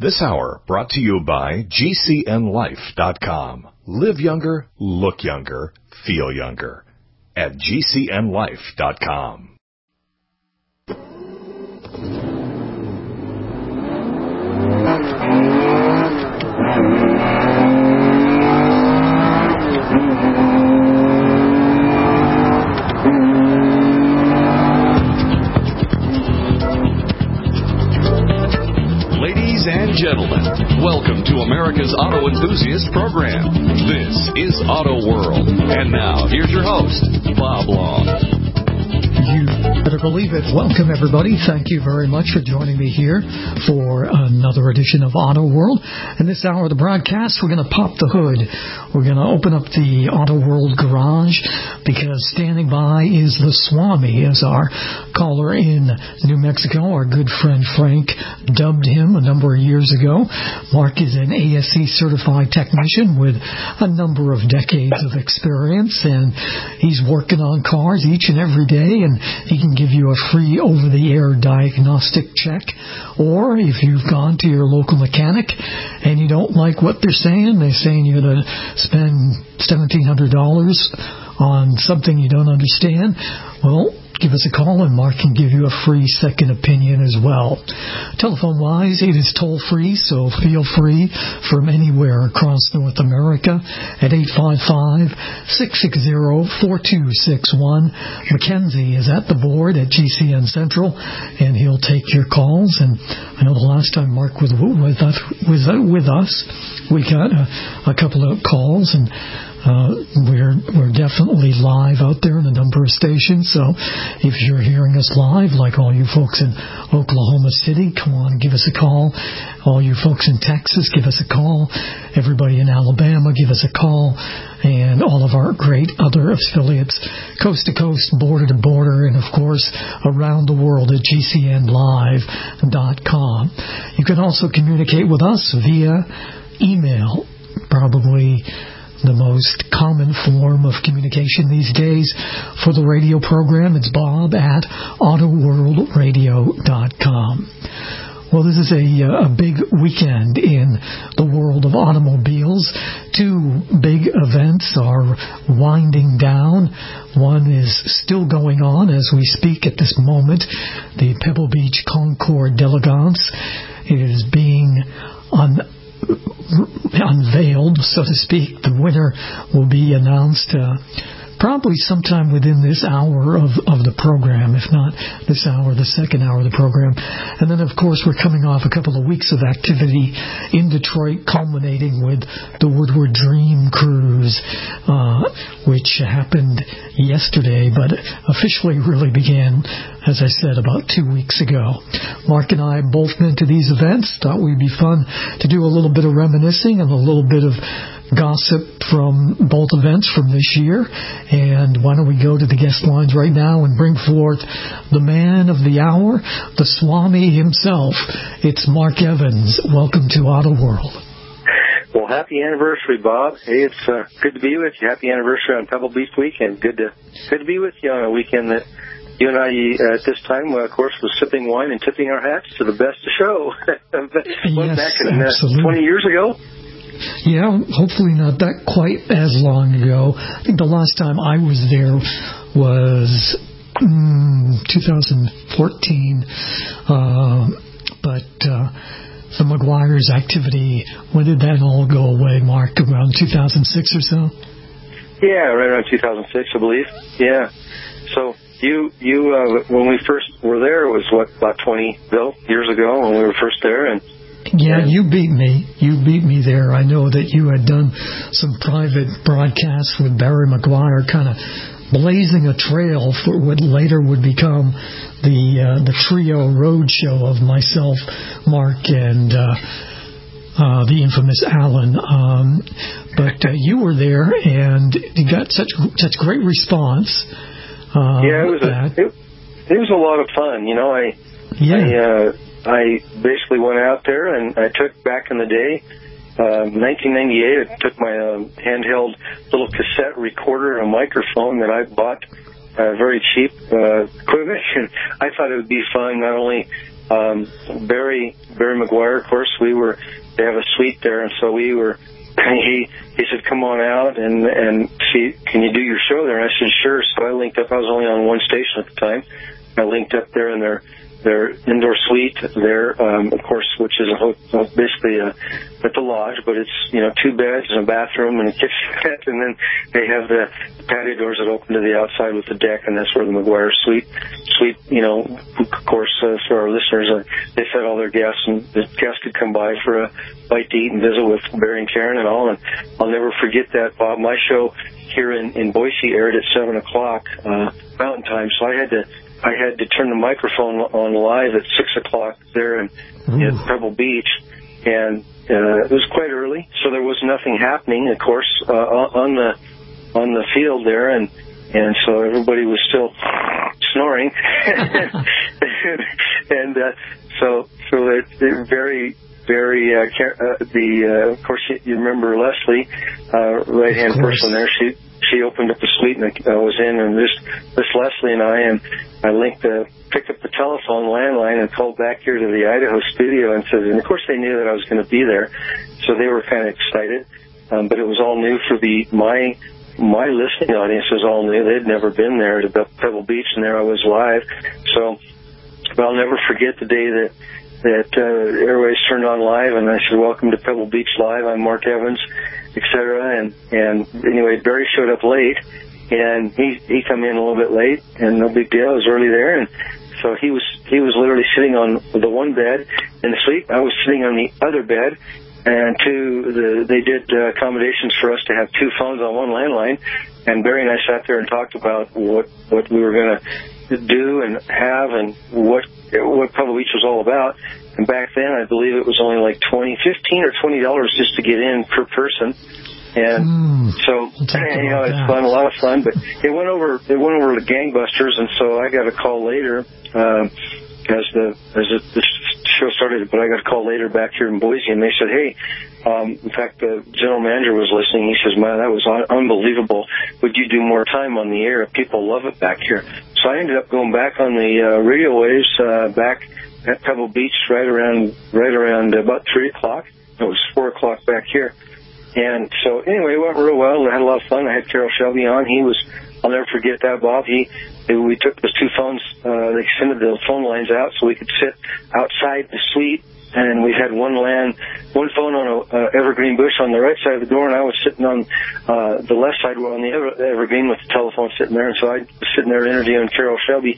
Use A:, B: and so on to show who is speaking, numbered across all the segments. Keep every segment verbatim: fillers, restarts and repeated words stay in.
A: This hour brought to you by G C N life dot com. Live younger, look younger, feel younger at G C N life dot com.
B: Ladies and gentlemen, welcome to America's Auto Enthusiast Program. This is Auto World. And now, here's your host, Bob Long.
C: You better believe it. Welcome, everybody. Thank you very much for joining me here for another edition of Auto World. In this hour of the broadcast, we're going to pop the hood. We're going to open up the Auto World garage because standing by is the Swami as our caller in New Mexico. Our good friend Frank dubbed him a number of years ago. Mark is an A S C certified technician with a number of decades of experience, and he's working on cars each and every day, and he can give you a free over-the-air diagnostic check. Or if you've gone to your local mechanic and you don't like what they're saying, they're saying you're going to spend seventeen hundred dollars on something you don't understand, well, give us a call and Mark can give you a free second opinion as well. Telephone-wise, it is toll-free, so feel free from anywhere across North America at eight five five, six six zero, four two six one. Mackenzie is at the board at G C N Central, and he'll take your calls. And I know the last time Mark was with us, was with us we got a, a couple of calls, and Uh, we're we're definitely live out there in a number of stations, so if you're hearing us live, like all you folks in Oklahoma City, come on, give us a call. All you folks in Texas, give us a call. Everybody in Alabama, give us a call. And all of our great other affiliates, coast to coast, border to border, and of course around the world at G C N live dot com. You can also communicate with us via email, probably the most common form of communication these days for the radio program. It's Bob at auto world radio dot com. Well, this is a, a big weekend in the world of automobiles. Two big events are winding down. One is still going on as we speak at this moment, the Pebble Beach Concours d'Elegance. It is being un unveiled, so to speak. The winner will be announced uh, probably sometime within this hour of, of the program, if not this hour, the second hour of the program. And then, of course, we're coming off a couple of weeks of activity in Detroit, culminating with the Woodward Dream Cruise, uh, which happened yesterday, but officially really began, as I said, about two weeks ago. Mark and I have both been to these events. Thought we'd be fun to do a little bit of reminiscing and a little bit of gossip from both events from this year. And why don't we go to the guest lines right now and bring forth the man of the hour, the Swami himself. It's Mark Evans. Welcome to Auto World.
D: Well, happy anniversary, Bob. Hey, it's uh, good to be with you. Happy anniversary on Pebble Beach weekend. Good to good to be with you on a weekend that you and I, uh, at this time, uh, of course, was sipping wine and tipping our hats to the best of show.
C: Yes,
D: back in, uh,
C: absolutely.
D: twenty years ago.
C: Yeah, hopefully not that quite as long ago. I think the last time I was there was mm, two thousand fourteen. Uh, but uh, the McGuire's activity, when did that all go away, Mark? Around two thousand six or so? Yeah,
D: right around two thousand six, I believe. Yeah. So you, you, uh, when we first were there, it was, what, about twenty, Bill, years ago when we were first there, and
C: Yeah, you beat me. You beat me there. I know that you had done some private broadcasts with Barry McGuire, kind of blazing a trail for what later would become the uh, the trio road show of myself, Mark, and uh, uh, the infamous Alan. Um, but uh, you were there, and you got such such great response. Uh,
D: yeah, it was a, it, it was a lot of fun. You know, I
C: yeah.
D: I, uh, I basically went out there and I took back in the day, uh, nineteen ninety-eight, I took my uh, handheld little cassette recorder and a microphone that I bought uh, very cheap uh, equipment. And I thought it would be fun not only Um, Barry Barry McGuire, of course, we were. They have a suite there, and so we were. He he said, "Come on out and and see. Can you do your show there?" And I said, "Sure." So I linked up. I was only on one station at the time. I linked up there in their their indoor suite there, um, of course, which is a ho- basically a, at the lodge, but it's, you know, two beds and a bathroom and a kitchenette, and then they have the patio doors that open to the outside with the deck, and that's where the McGuire suite, suite, you know, of course, uh, for our listeners, uh, they fed all their guests, and the guests could come by for a bite to eat and visit with Barry and Karen and all, and I'll never forget that, Bob. My show here in, in Boise aired at seven o'clock uh, Mountain Time, so I had to I had to turn the microphone on live at six o'clock there in, in Pebble Beach, and uh, it was quite early, so there was nothing happening, of course, uh, on the on the field there, and and so everybody was still snoring, and uh, so so it, it very. Very, uh, uh, the, uh, of course, you, you remember Leslie, uh, right-hand person there. She she opened up the suite and I was in, and this this Leslie and I, and I linked the, picked up the telephone landline and called back here to the Idaho studio and said, and of course they knew that I was going to be there, so they were kind of excited, um, but it was all new for the, my, my listening audience was all new. They'd never been there at Pebble Beach, and there I was live, so, but I'll never forget the day that that uh, Airways turned on live, and I said, "Welcome to Pebble Beach Live. I'm Mark Evans," et cetera. And and anyway, Barry showed up late, and he he come in a little bit late, and no big deal. I was early there, and so he was he was literally sitting on the one bed in the suite. I was sitting on the other bed, and two the they did uh, accommodations for us to have two phones on one landline. And Barry and I sat there and talked about what what we were going to do and have, and what what Pebble Beach was all about. And back then, I believe it was only like twenty, fifteen or twenty dollars just to get in per person. And mm, so, you know, it's that. fun, a lot of fun. But it went over, it went over to gangbusters. And so I got a call later uh, as the as it, the show started. But I got a call later back here in Boise, and they said, "Hey." Um, in fact, the general manager was listening. He says, "Man, that was un- unbelievable. Would you do more time on the air? People love it back here." So I ended up going back on the uh, radio waves uh, back at Pebble Beach right around right around about three o'clock. It was four o'clock back here. And so anyway, it went real well. I had a lot of fun. I had Carol Shelby on. He was, I'll never forget that, Bob. He, we took those two phones, uh, they extended the phone lines out so we could sit outside the suite. And we had one land, one phone on a uh, evergreen bush on the right side of the door, and I was sitting on uh, the left side on the ever, evergreen with the telephone sitting there. And so I was sitting there interviewing Carol Shelby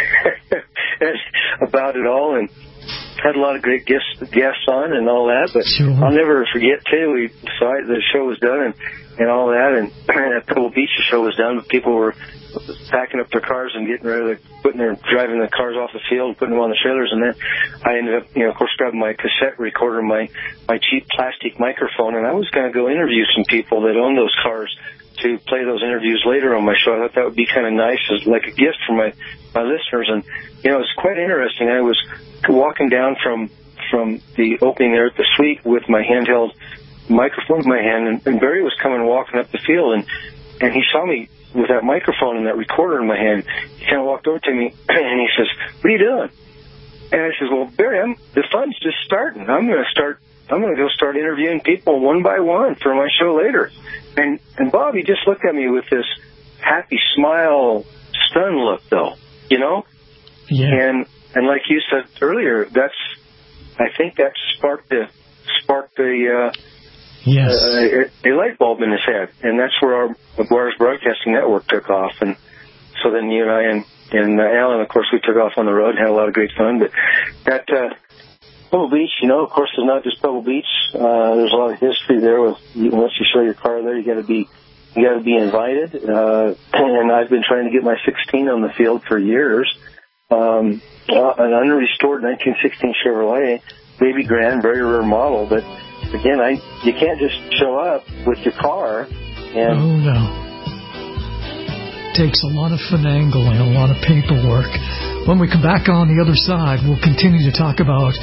D: about it all, and had a lot of great guests, guests on and all that. But sure. I'll never forget too. We so I, the show was done and, and all that, and at Pebble Beach the show was done. But people were packing up their cars and getting ready to putting their driving the cars off the field, putting them on the trailers, and then I ended up, you know, of course, grabbing my cassette recorder, my my cheap plastic microphone, and I was going to go interview some people that own those cars to play those interviews later on my show. I thought that would be kind of nice, as like a gift for my my listeners, and you know, it's quite interesting. I was walking down from from the opening there at the suite with my handheld microphone in my hand, and, and Barry was coming walking up the field, and and he saw me with that microphone and that recorder in my hand. He kind of walked over to me, and he says, "What are you doing?" And I says, "Well, Barry, I'm, the fun's just starting. I'm going to start. I'm going to go start interviewing people one by one for my show later." And and Bob, he just looked at me with this happy smile, stunned look, though, you know. Yeah. And and like you said earlier, that's I think that sparked the sparked the. Uh, Yes, uh, a, a light bulb in his head, and that's where our McGuire's Broadcasting Network took off. And so then you and I and, and uh, Alan, of course, we took off on the road and had a lot of great fun. But that uh, Pebble Beach, you know, of course, is not just Pebble Beach. Uh, there's a lot of history there. With once you show your car there, you got to be you got to be invited. Uh, and I've been trying to get my sixteen on the field for years. Um, uh, an unrestored nineteen sixteen Chevrolet, baby grand, very rare model, but. Again, I you can't just show up with your car. And
C: oh, no. It takes a lot of finagling, a lot of paperwork. When we come back on the other side, we'll continue to talk about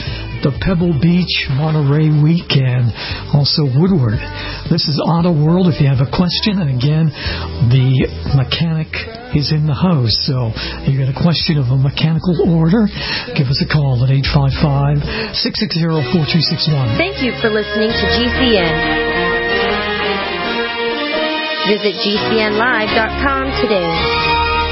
C: the Pebble Beach, Monterey weekend, also Woodward. This is Auto World. If you have a question, and again, the mechanic is in the house, so you got a question of a mechanical order, give us a call at eight five five, six six zero, four two six one.
E: Thank you for listening to G C N. Visit G C N live dot com today.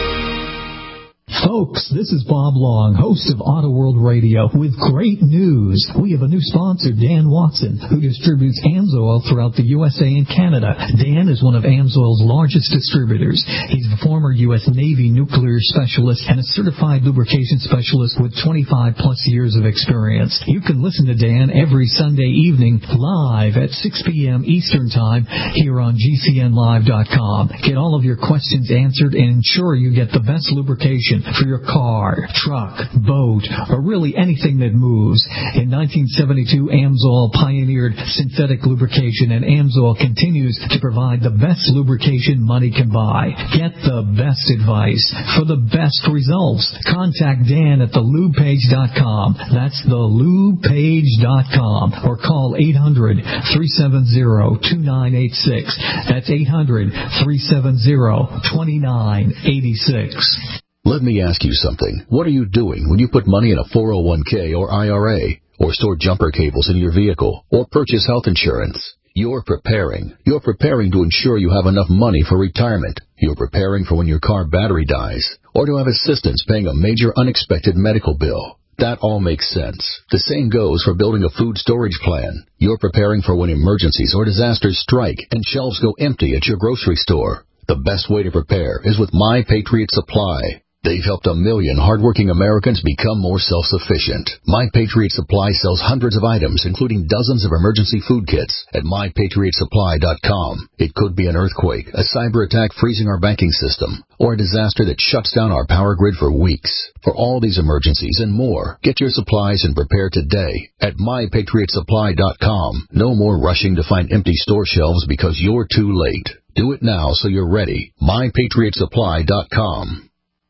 C: Folks, this is Bob Long, host of Auto World Radio, with great news. We have a new sponsor, Dan Watson, who distributes AMSOIL throughout the U S A and Canada. Dan is one of AMSOIL's largest distributors. He's a former U S Navy nuclear specialist and a certified lubrication specialist with twenty-five plus years of experience. You can listen to Dan every Sunday evening live at six p.m. Eastern Time here on G C N live dot com. Get all of your questions answered and ensure you get the best lubrication for your car, truck, boat, or really anything that moves. In nineteen seventy-two, AMSOIL pioneered synthetic lubrication, and AMSOIL continues to provide the best lubrication money can buy. Get the best advice for the best results. Contact Dan at the lube page dot com. That's the lube page dot com. Or call eight hundred, three seven zero, two nine eight six. That's eight hundred, three seven zero, two nine eight six.
F: Let me ask you something. What are you doing when you put money in a four oh one k or I R A, or store jumper cables in your vehicle, or purchase health insurance? You're preparing. You're preparing to ensure you have enough money for retirement. You're preparing for when your car battery dies, or to have assistance paying a major unexpected medical bill. That all makes sense. The same goes for building a food storage plan. You're preparing for when emergencies or disasters strike and shelves go empty at your grocery store. The best way to prepare is with My Patriot Supply. They've helped a million hardworking Americans become more self-sufficient. My Patriot Supply sells hundreds of items, including dozens of emergency food kits, at my patriot supply dot com. It could be an earthquake, a cyber attack freezing our banking system, or a disaster that shuts down our power grid for weeks. For all these emergencies and more, get your supplies and prepare today at my patriot supply dot com. No more rushing to find empty store shelves because you're too late. Do it now so you're ready. my patriot supply dot com.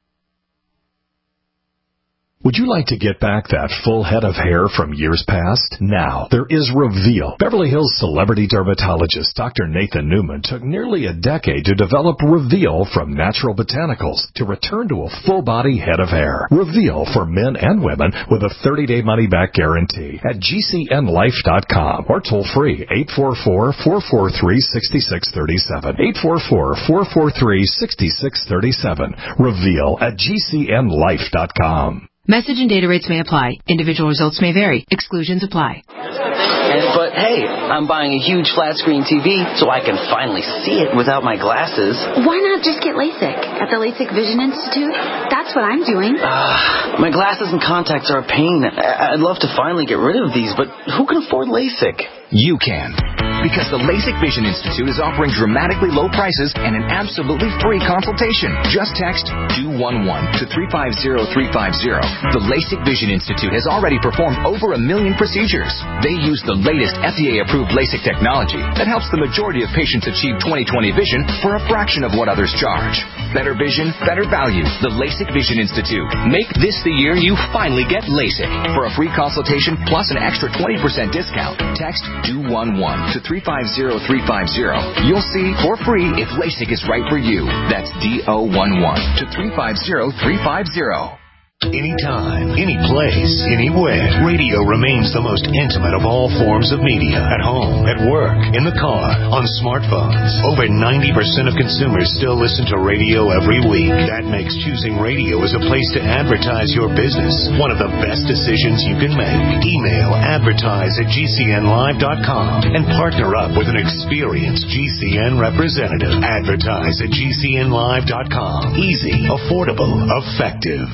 A: Would you like to get back that full head of hair from years past? Now, there is Reveal. Beverly Hills celebrity dermatologist Doctor Nathan Newman took nearly a decade to develop Reveal from natural botanicals to return to a full-body head of hair. Reveal for men and women with a thirty-day money-back guarantee at G C N life dot com or toll-free eight four four, four four three, six six three seven. eight four four, four four three, six six three seven. Reveal at G C N life dot com.
G: Message and data rates may apply. Individual results may vary. Exclusions apply.
H: And, but hey, I'm buying a huge flat screen T V so I can finally see it without my glasses.
I: Why not just get LASIK at the LASIK Vision Institute? That's what I'm doing.
H: Uh, my glasses and contacts are a pain. I'd love to finally get rid of these, but who can afford LASIK?
J: You can. Because the LASIK Vision Institute is offering dramatically low prices and an absolutely free consultation. Just text two one one to three five zero three five zero. The LASIK Vision Institute has already performed over a million procedures. They use the latest F D A-approved LASIK technology that helps the majority of patients achieve twenty twenty vision for a fraction of what others charge. Better vision, better value. The LASIK Vision Institute. Make this the year you finally get LASIK. For a free consultation plus an extra twenty percent discount, text two one one to three five zero three five zero. You'll see for free if LASIK is right for you. That's D O one one to three five zero three five zero.
K: Anytime, any place, anywhere, radio remains the most intimate of all forms of media. At home, at work, in the car, on smartphones. Over ninety percent of consumers still listen to radio every week. That makes choosing radio as a place to advertise your business one of the best decisions you can make. Email advertise at G C N live dot com and partner up with an experienced G C N representative. Advertise at G C N live dot com. Easy, affordable, effective.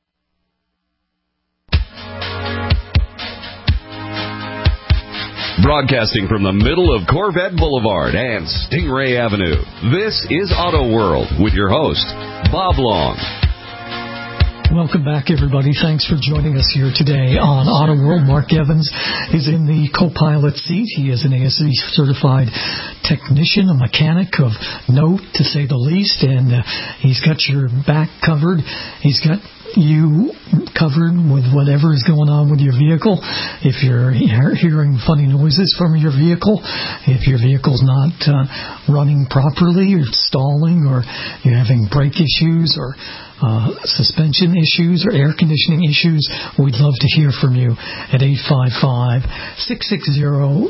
B: Broadcasting from the middle of Corvette Boulevard and Stingray Avenue, this is Auto World with your host, Bob Long.
C: Welcome back, everybody. Thanks for joining us here today on Auto World. Mark Evans is in the co-pilot seat. He is an A S E certified technician, a mechanic of note, to say the least, and uh, he's got your back covered. He's got you covered with whatever is going on with your vehicle. If you're he- hearing funny noises from your vehicle, if your vehicle's not uh, running properly or stalling, or you're having brake issues or uh, suspension issues or air conditioning issues, we'd love to hear from you at eight five five, six six zero,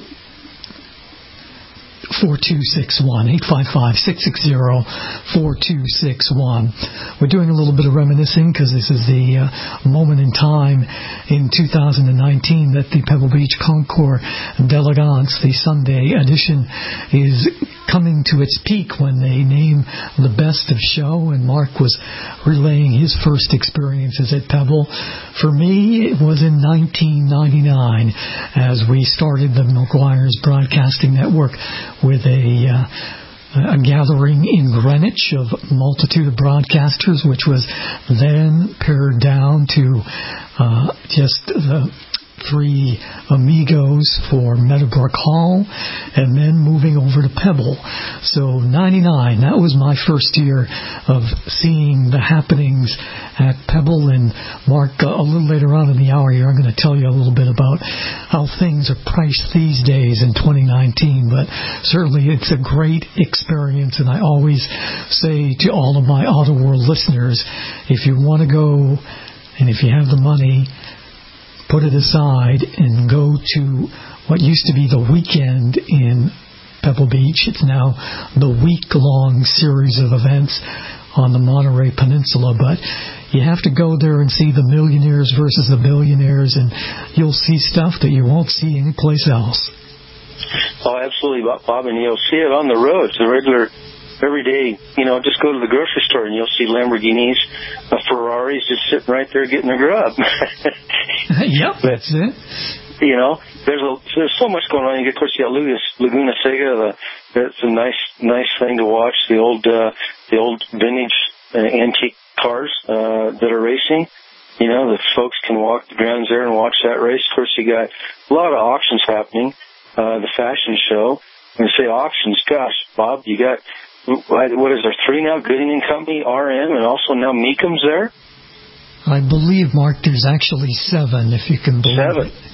C: four two six one, eight five five, six six zero, four two six one. We're doing a little bit of reminiscing because this is the uh, moment in time in two thousand nineteen that the Pebble Beach Concours d'Elegance, the Sunday edition, is coming to its peak when they name the best of show, and Mark was relaying his first experiences at Pebble. For me, it was in nineteen ninety-nine as we started the McGuire's Broadcasting Network with a, uh, a gathering in Greenwich of a multitude of broadcasters, which was then pared down to uh, just the three amigos for Meadowbrook Hall, and then moving over to Pebble. So ninety-nine, that was my first year of seeing the happenings at Pebble. And Mark, uh, a little later on in the hour here, I'm going to tell you a little bit about how things are priced these days in twenty nineteen, but certainly it's a great experience, and I always say to all of my Auto World listeners, if you want to go and if you have the money, put it aside and go to what used to be the weekend in Pebble Beach. It's now the week-long series of events on the Monterey Peninsula, but you have to go there and see the millionaires versus the billionaires, and you'll see stuff that you won't see anyplace else.
D: Oh, absolutely, Bob, and you'll see it on the roads, the regular, every day. You know, just go to the grocery store and you'll see Lamborghinis, uh, Ferraris just sitting right there getting a grub.
C: Yep, that's it.
D: You know, there's a, there's so much going on. You get, of course, you got Laguna Seca. It's a nice nice thing to watch. The old uh, the old vintage uh, antique cars uh, that are racing. You know, the folks can walk the grounds there and watch that race. Of course, you got a lot of auctions happening. Uh, the fashion show. When you say auctions, gosh, Bob, you got what is there? Three now: Gooding and Company, R M, and also now Meekum's there.
C: I believe, Mark, there's actually seven, if you can believe
D: seven.
C: it.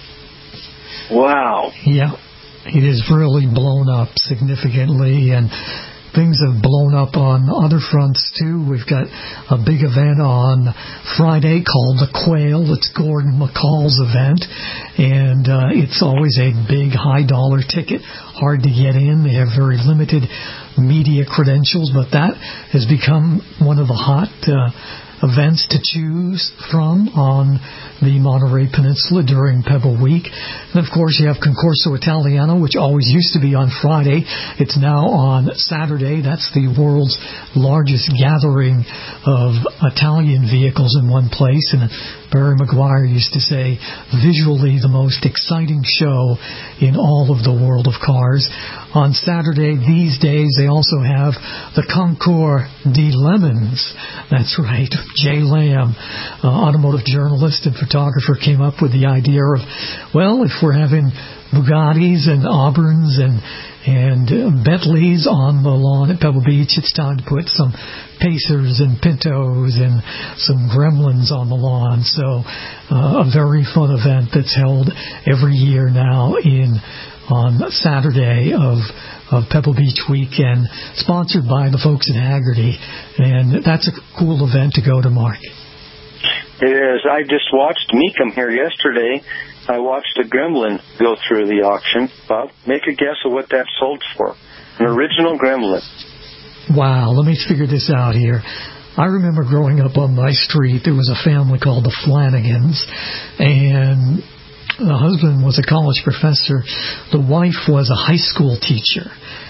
D: Wow.
C: Yeah, it has really blown up significantly, and things have blown up on other fronts, too. We've got a big event on Friday called The Quail. It's Gordon McCall's event, and uh, it's always a big, high-dollar ticket, hard to get in. They have very limited media credentials, but that has become one of the hot uh, events to choose from on the Monterey Peninsula during Pebble Week. And of course you have Concorso Italiano, which always used to be on Friday. It's now on Saturday. That's the world's largest gathering of Italian vehicles in one place. And Barry McGuire used to say, visually the most exciting show in all of the world of cars. On Saturday, these days, they also have the Concours de Lemons. That's right. Jay Lamb, uh, automotive journalist and photographer, came up with the idea of, well, if we're having Bugattis and Auburns and and Bentleys on the lawn at Pebble Beach, it's time to put some Pacers and Pintos and some Gremlins on the lawn. So uh, a very fun event that's held every year now in on Saturday of of Pebble Beach weekend, sponsored by the folks at Haggerty, and that's a cool event to go to, Mark.
D: It is. I just watched Meekum here yesterday. I watched a Gremlin go through the auction. Bob, make a guess of what that sold for. An original Gremlin.
C: Wow, let me figure this out here. I remember growing up on my street, there was a family called the Flanagans, and the husband was a college professor. The wife was a high school teacher,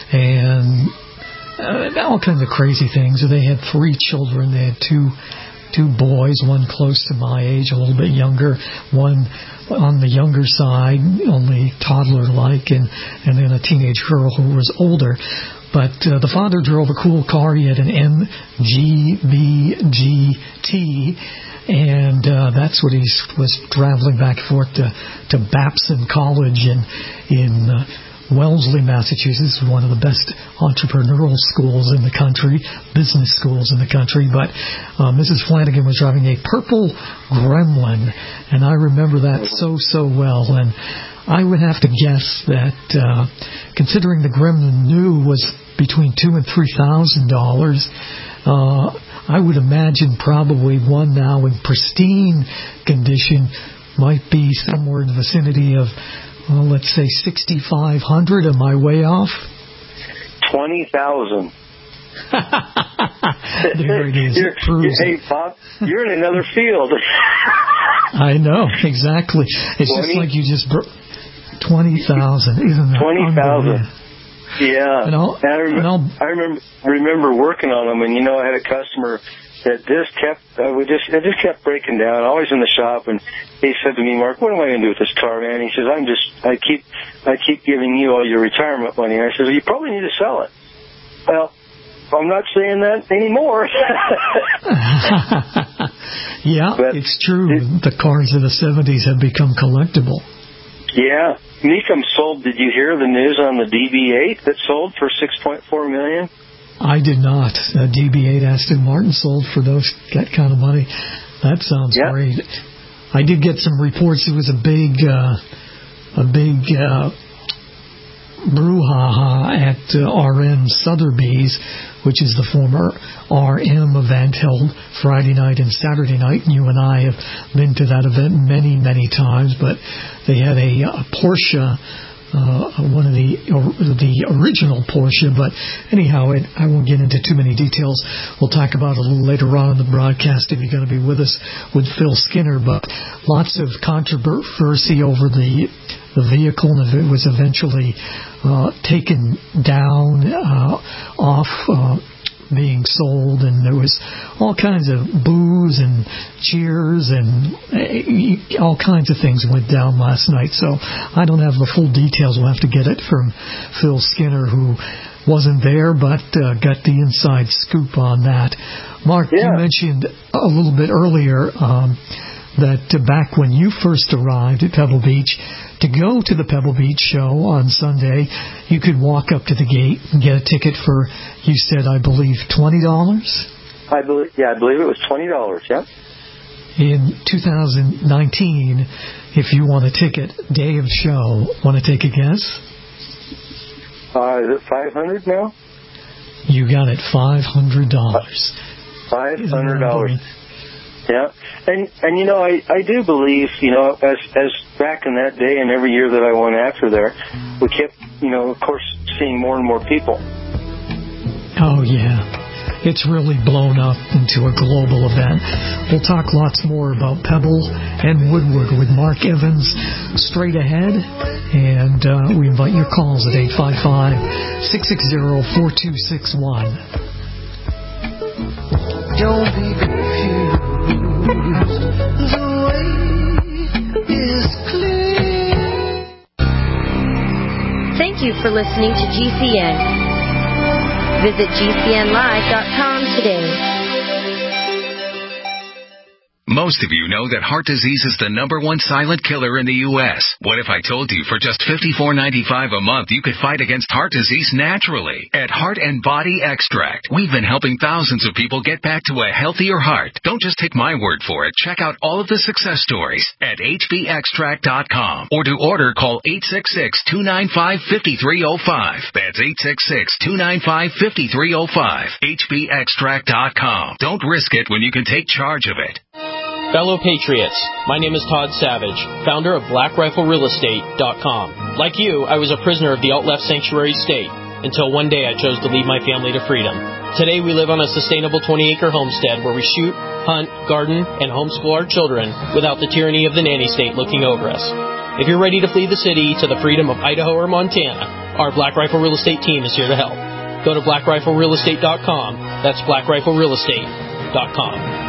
C: and uh, all kinds of crazy things. They had three children. They had two two boys, one close to my age, a little bit younger, one on the younger side, only toddler-like, and, and then a teenage girl who was older. But uh, the father drove a cool car. He had an M G B G T, and uh, that's what he was traveling back and forth to, to Babson College in, in uh, Wellesley, Massachusetts, is one of the best entrepreneurial schools in the country, business schools in the country. But uh, Missus Flanagan was driving a purple Gremlin, and I remember that so, so well. And I would have to guess that, uh, considering the Gremlin new was between two and three thousand dollars, uh, I would imagine probably one now in pristine condition might be somewhere in the vicinity of, well, let's say sixty-five hundred. Am I way off?
D: Twenty thousand.
C: There it is. It proves
D: hey,
C: it.
D: Bob, you're in another field.
C: I know, exactly. It's twenty? Just like you just bro- twenty thousand, isn't it?
D: Twenty thousand. Yeah,
C: and I'll,
D: and I, rem-
C: and I'll,
D: I remember remember working on them, and you know, I had a customer that just kept, uh, we just, it just kept breaking down, always in the shop, and he said to me, Mark, what am I going to do with this car, man? He says, I'm just, I keep, I keep giving you all your retirement money. And I said, well, you probably need to sell it. Well, I'm not saying that anymore.
C: Yeah, but it's true. It, the cars of the seventies have become collectible.
D: Yeah. Mecum sold, did you hear the news on the D B eight that sold for six point four million dollars?
C: I did not. A D B eight Aston Martin sold for those that kind of money. That sounds yep. great. I did get some reports. It was a big, uh, a big uh, brouhaha at uh, R M Sotheby's, which is the former R M event held Friday night and Saturday night. And you and I have been to that event many, many times. But they had a, a Porsche. Uh, one of the or, the original Porsche, but anyhow, it, I won't get into too many details. We'll talk about it a little later on in the broadcast if you're going to be with us with Phil Skinner. But lots of controversy over the the vehicle, and it was eventually uh, taken down uh, off. Uh, being sold, and there was all kinds of boos and cheers and uh, all kinds of things went down last night. So I don't have the full details. We'll have to get it from Phil Skinner, who wasn't there but uh, got the inside scoop on that. Mark, yeah. You mentioned a little bit earlier um, that uh, back when you first arrived at Pebble Beach, to go to the Pebble Beach show on Sunday, you could walk up to the gate and get a ticket for, you said, I believe, twenty dollars?
D: I believe, yeah, I believe it was twenty dollars, yeah.
C: In two thousand nineteen, if you want a ticket, day of show, want to take a guess?
D: Uh, is it five hundred dollars now?
C: You got it, five hundred dollars.
D: five hundred dollars. Yeah, and and you know, I, I do believe, you know, as as back in that day and every year that I went after there, we kept, you know, of course, seeing more and more people.
C: Oh yeah, it's really blown up into a global event. We'll talk lots more about Pebble and Woodward with Mark Evans straight ahead, and uh, we invite your calls at eight five five, six six zero, four two six one. Don't be confused. The way is clear.
E: Thank you for listening to G C N. Visit G C N live dot com today.
B: Most of you know that heart disease is the number one silent killer in the U S What if I told you for just fifty-four ninety-five a month you could fight against heart disease naturally? At Heart and Body Extract, we've been helping thousands of people get back to a healthier heart. Don't just take my word for it. Check out all of the success stories at H B extract dot com. Or to order, call eight six six, two nine five, five three zero five. That's eight six six, two nine five, five three zero five. H B extract dot com. Don't risk it when you can take charge of it.
L: Fellow Patriots, my name is Todd Savage, founder of Black Rifle Real Estate dot com. Like you, I was a prisoner of the alt-left sanctuary state until one day I chose to lead my family to freedom. Today we live on a sustainable twenty-acre homestead where we shoot, hunt, garden, and homeschool our children without the tyranny of the nanny state looking over us. If you're ready to flee the city to the freedom of Idaho or Montana, our Black Rifle Real Estate team is here to help. Go to Black Rifle Real Estate dot com. That's Black Rifle Real Estate dot com.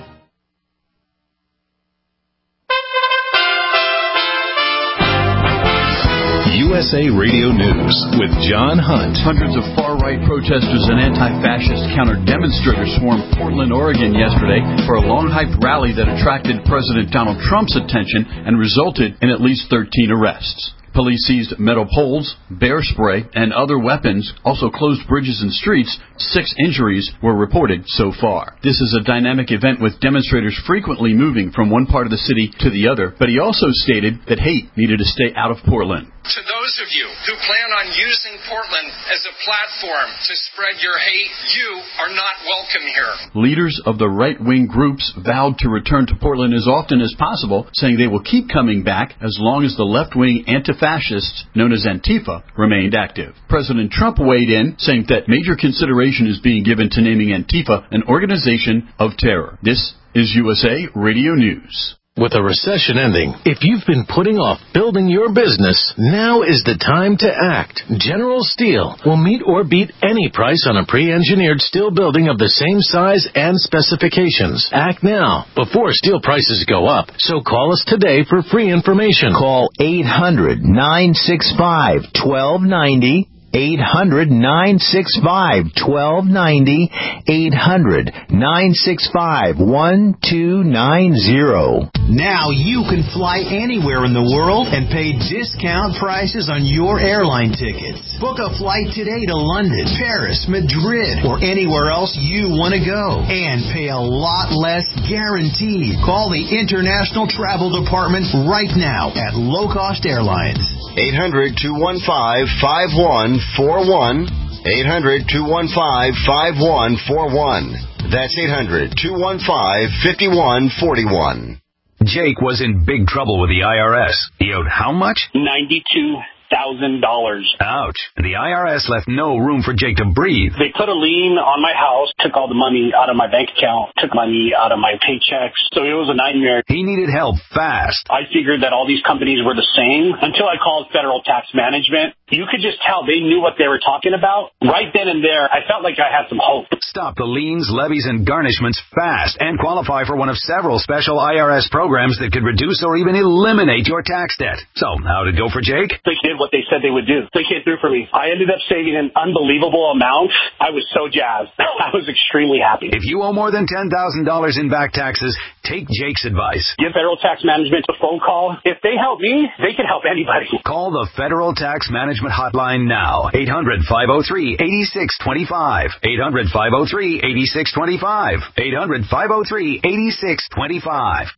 B: U S A Radio News with John Hunt.
M: Hundreds of far-right protesters and anti-fascist counter-demonstrators swarmed Portland, Oregon yesterday for a long-hyped rally that attracted President Donald Trump's attention and resulted in at least thirteen arrests. Police seized metal poles, bear spray, and other weapons, also closed bridges and streets. Six injuries were reported so far. This is a dynamic event with demonstrators frequently moving from one part of the city to the other, but he also stated that hate needed to stay out of Portland.
N: To those of you who plan on using Portland as a platform to spread your hate, you are not welcome here.
M: Leaders of the right-wing groups vowed to return to Portland as often as possible, saying they will keep coming back as long as the left-wing anti-fascists, known as Antifa, remained active. President Trump weighed in, saying that major consideration is being given to naming Antifa an organization of terror. This is U S A Radio News.
O: With a recession ending, if you've been putting off building your business, now is the time to act. General Steel will meet or beat any price on a pre-engineered steel building of the same size and specifications. Act now, before steel prices go up. So call us today for free information.
P: Call eight hundred, nine six five, one two nine zero. eight hundred, nine six five, one two nine zero. eight hundred, nine six five, one two nine zero.
Q: Now you can fly anywhere in the world and pay discount prices on your airline tickets. Book a flight today to London, Paris, Madrid, or anywhere else you want to go. And pay a lot less guaranteed. Call the International Travel Department right now at Low Cost Airlines.
R: eight hundred, two one five, five one four one. eight hundred, two one five, five one four one. That's eight hundred, two one five, five one four one.
S: Jake was in big trouble with the I R S. He owed how much?
T: ninety-two thousand dollars.
S: Ouch. The I R S left no room for Jake to breathe.
T: They put a lien on my house, took all the money out of my bank account, took money out of my paychecks. So it was a nightmare.
S: He needed help fast.
T: I figured that all these companies were the same until I called Federal Tax Management. You could just tell they knew what they were talking about. Right then and there, I felt like I had some hope.
S: Stop the liens, levies, and garnishments fast and qualify for one of several special I R S programs that could reduce or even eliminate your tax debt. So, how did it go for Jake?
T: They did what they said they would do. They came through for me. I ended up saving an unbelievable amount. I was so jazzed. I was extremely happy.
S: If you owe more than ten thousand dollars in back taxes, take Jake's advice.
T: Give Federal Tax Management a phone call. If they help me, they can help anybody.
S: Call the Federal Tax Management Hotline now. eight hundred, five oh three, eight six two five. eight hundred, five oh three, eight six two five. eight hundred, five oh three, eight six two five.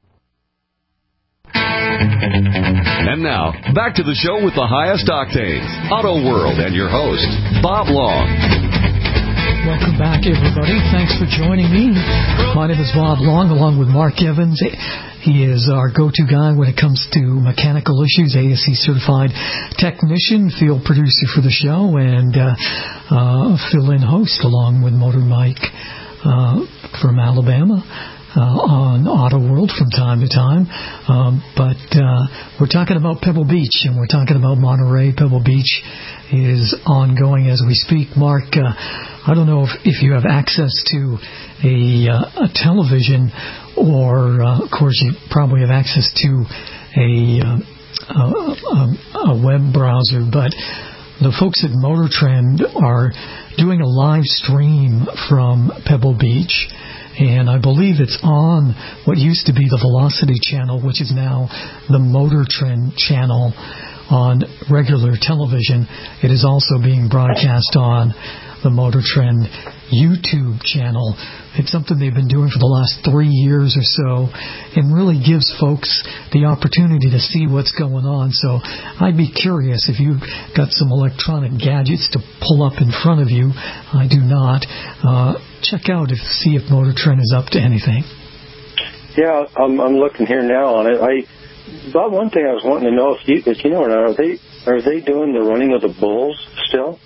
A: And now, back to the show with the highest octanes, Auto World, and your host, Bob Long.
C: Welcome back, everybody. Thanks for joining me. My name is Bob Long, along with Mark Evans. He is our go-to guy when it comes to mechanical issues, A S C certified technician, field producer for the show, and uh, uh, fill-in host along with Motor Mike uh, from Alabama. Uh, on Auto World from time to time. Um, but uh, we're talking about Pebble Beach, and we're talking about Monterey. Pebble Beach is ongoing as we speak. Mark, uh, I don't know if, if you have access to a, uh, a television, or, uh, of course, you probably have access to a, uh, a, a web browser, but the folks at Motor Trend are doing a live stream from Pebble Beach. And I believe it's on what used to be the Velocity channel, which is now the Motor Trend channel on regular television. It is also being broadcast on the Motor Trend YouTube channel. It's something they've been doing for the last three years or so, and really gives folks the opportunity to see what's going on. So I'd be curious if you've got some electronic gadgets to pull up in front of you. I do not. Uh, check out if see if Motor Trend is up to anything.
D: Yeah, I'm, I'm looking here now on it. I, Bob, one thing I was wanting to know if you, if you know or not, are they are they doing the running of the bulls still?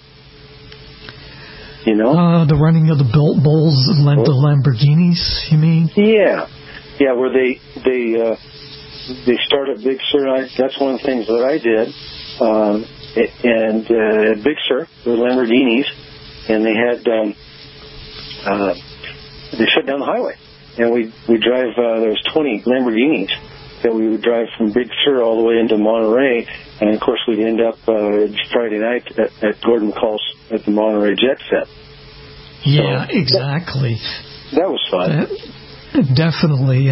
D: You know,
C: uh, the running of the bulls, the Lamborghinis. You mean?
D: Yeah, yeah. Where they they uh, they start at Big Sur. I, that's one of the things that I did. Um, and uh, at Big Sur, the Lamborghinis, and they had um, uh, they shut down the highway, and we we drive. Uh, there was twenty Lamborghinis that we would drive from Big Sur all the way into Monterey, and of course we'd end up uh, Friday night at, at Gordon Calls at the Monterey Jet Set.
C: Yeah, so, exactly.
D: That, that was fun.
C: That, definitely, and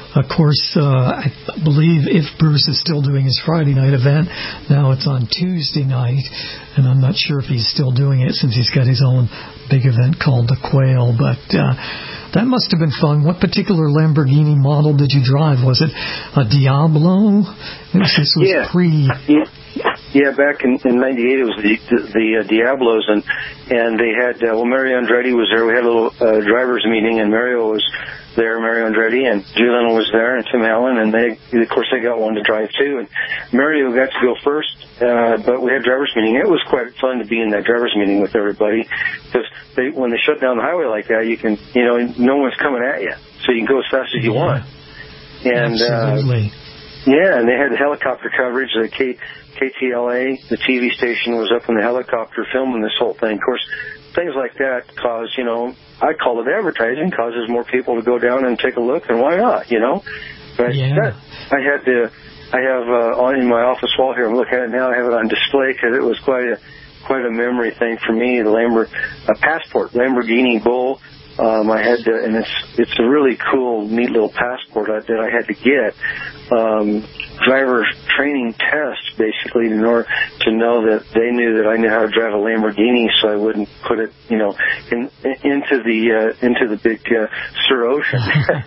C: Of course, uh, I believe if Bruce is still doing his Friday night event, now it's on Tuesday night, and I'm not sure if he's still doing it since he's got his own big event called the Quail, but uh, that must have been fun. What particular Lamborghini model did you drive? Was it a Diablo? This was
D: yeah.
C: pre...
D: Yeah. Yeah, back in, in ninety-eight, it was the the, the uh, Diablos, and and they had uh, well, Mario Andretti was there. We had a little uh, drivers meeting, and Mario was there, Mario Andretti, and Julian was there, and Tim Allen, and they of course they got one to drive too. And Mario got to go first, uh, but we had drivers meeting. It was quite fun to be in that drivers meeting with everybody, because they when they shut down the highway like that, you can you know no one's coming at you, so you can go as fast as you yeah. want. And
C: absolutely.
D: Uh, yeah, and they had the helicopter coverage. The K, K T L A, the T V station, was up in the helicopter filming this whole thing. Of course, things like that cause, you know, I call it advertising, causes more people to go down and take a look, and why not, you know? But
C: yeah.
D: that, I had to, I have uh, on in my office wall here, I'm looking at it now, I have it on display because it was quite a, quite a memory thing for me, the Lambert, a passport, Lamborghini Bull. Um, I had to, and it's it's a really cool, neat little passport that I had to get. Um, driver training test, basically, in order to know that they knew that I knew how to drive a Lamborghini, so I wouldn't put it, you know, in, into the uh, into the big uh, Sur Ocean.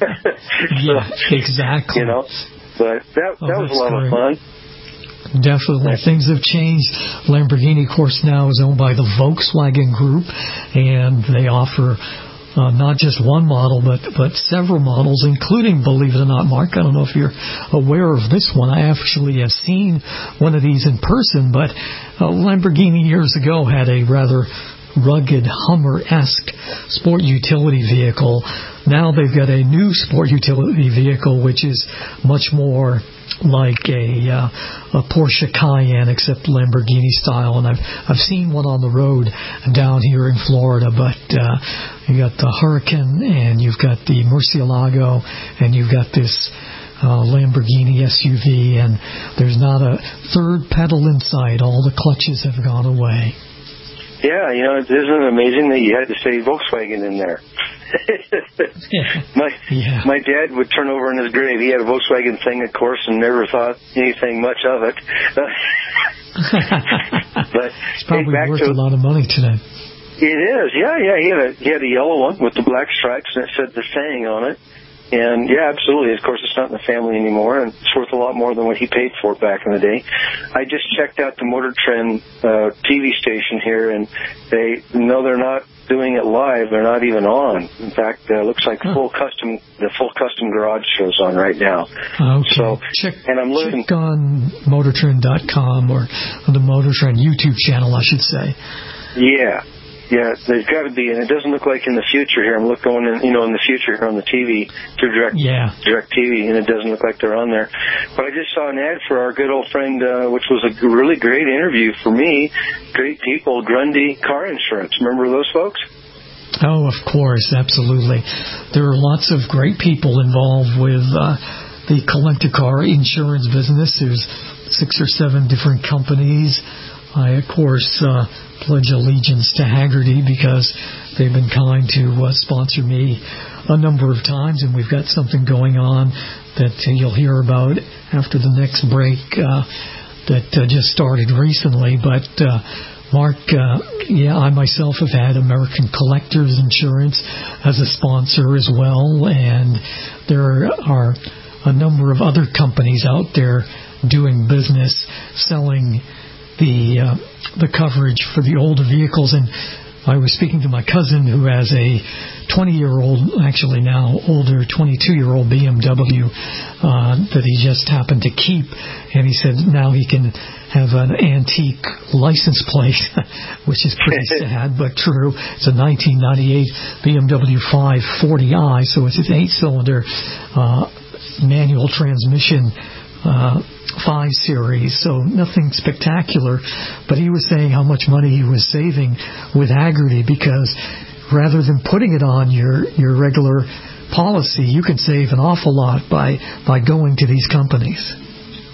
C: Yeah,
D: so,
C: exactly.
D: You know, but that
C: oh,
D: that was a lot
C: great.
D: of fun.
C: Definitely. Things have changed. Lamborghini, of course, now is owned by the Volkswagen Group, and they offer Uh, not just one model, but but several models, including, believe it or not, Mark, I don't know if you're aware of this one. I actually have seen one of these in person, but uh, Lamborghini years ago had a rather rugged Hummer-esque sport utility vehicle. Now they've got a new sport utility vehicle, which is much more like a, uh, a Porsche Cayenne, except Lamborghini style. And I've I've seen one on the road down here in Florida. But uh, you got the Huracan, and you've got the Murcielago, and you've got this uh, Lamborghini S U V, and there's not a third pedal inside. All the clutches have gone away.
D: Yeah, you know, isn't it amazing that you had to say Volkswagen in there?
C: yeah.
D: My
C: yeah.
D: my dad would turn over in his grave. He had a Volkswagen thing, of course, and never thought anything much of it. But
C: it's probably
D: hey,
C: worth
D: to,
C: a lot of money today.
D: It is, yeah, yeah. He had a he had a yellow one with the black stripes, and it said the saying on it. And, yeah, absolutely. Of course, it's not in the family anymore, and it's worth a lot more than what he paid for it back in the day. I just checked out the Motor Trend uh, T V station here, and they no, they're not doing it live. They're not even on. In fact, it uh, looks like huh. full custom the full custom garage show's on right now.
C: Okay.
D: So,
C: check,
D: and I'm looking
C: check on Motor Trend dot com or the Motor Trend YouTube channel, I should say.
D: Yeah. Yeah, there's got to be, and it doesn't look like in the future here. I'm looking, going in, you know, in the future here on the T V through direct,
C: yeah.
D: direct T V, and it doesn't look like they're on there. But I just saw an ad for our good old friend, uh, which was a really great interview for me. Great people, Grundy Car Insurance. Remember those folks?
C: Oh, of course, absolutely. There are lots of great people involved with uh, the collector car insurance business. There's six or seven different companies. I, of course, uh, pledge allegiance to Hagerty because they've been kind to uh, sponsor me a number of times, and we've got something going on that uh, you'll hear about after the next break uh, that uh, just started recently. But, uh, Mark, uh, yeah, I myself have had American Collectors Insurance as a sponsor as well, and there are a number of other companies out there doing business, selling the uh, the coverage for the older vehicles. And I was speaking to my cousin who has a twenty-year-old, actually now older, twenty-two-year-old B M W uh, that he just happened to keep, and he said now he can have an antique license plate, which is pretty sad but true. It's a nineteen ninety-eight B M W five forty i, so it's an eight-cylinder uh, manual transmission uh five series, so nothing spectacular, but he was saying how much money he was saving with Hagerty, because rather than putting it on your your regular policy, you can save an awful lot by by going to these companies.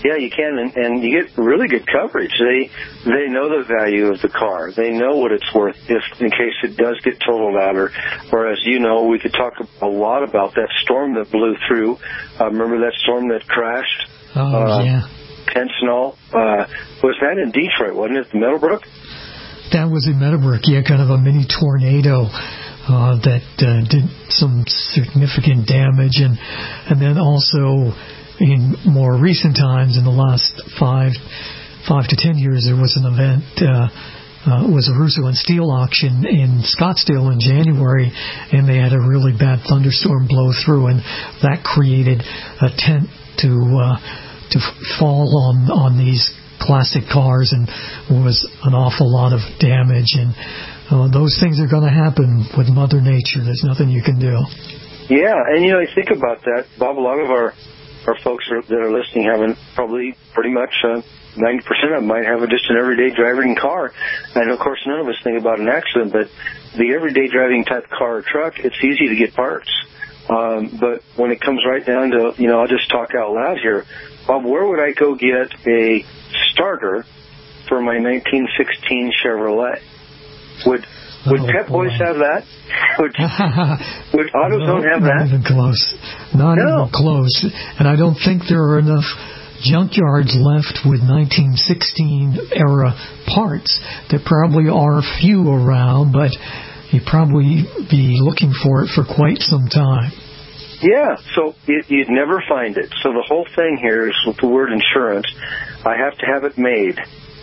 D: Yeah, you can, and, and you get really good coverage. They they know the value of the car. They know what it's worth if in case it does get totaled out. Or, or as you know, we could talk a lot about that storm that blew through. Uh, remember that storm that crashed?
C: Oh,
D: uh,
C: yeah.
D: Kent Snow. Uh, was that in Detroit, wasn't it, Meadowbrook?
C: That was in Meadowbrook, yeah, kind of a mini tornado. Uh, that uh, did some significant damage, and and then also in more recent times, in the last five five to ten years, there was an event. Uh, uh, it was a Russo and Steel auction in Scottsdale in January, and they had a really bad thunderstorm blow through, and that created a tent to uh, to fall on on these classic cars, and was an awful lot of damage. And Uh, those things are going to happen with Mother Nature. There's nothing you can do.
D: Yeah, and you know, you think about that, Bob. A lot of our our folks are, that are listening haven't probably pretty much uh, ninety percent of them might have a, just an everyday driving car, and of course, none of us think about an accident. But the everyday driving type car or truck, it's easy to get parts. Um, but when it comes right down to, you know, I'll just talk out loud here, Bob. Where would I go get a starter for my nineteen sixteen Chevrolet? Would would
C: oh,
D: Pep
C: boy.
D: Boys have that? Would, would AutoZone
C: no,
D: have
C: not
D: that?
C: Not even close. Not
D: no.
C: even close. And I don't think there are enough junkyards left with nineteen sixteen era parts. There probably are a few around, but you'd probably be looking for it for quite some time.
D: Yeah, so it, you'd never find it. So the whole thing here is with the word insurance, I have to have it made.